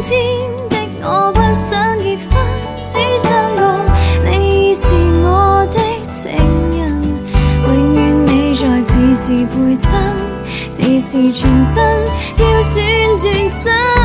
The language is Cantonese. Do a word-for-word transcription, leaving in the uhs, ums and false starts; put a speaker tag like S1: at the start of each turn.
S1: 天的我不想結婚，只想講你是我的情人，永遠你在，時時陪襯，時時傳真，挑選轉身。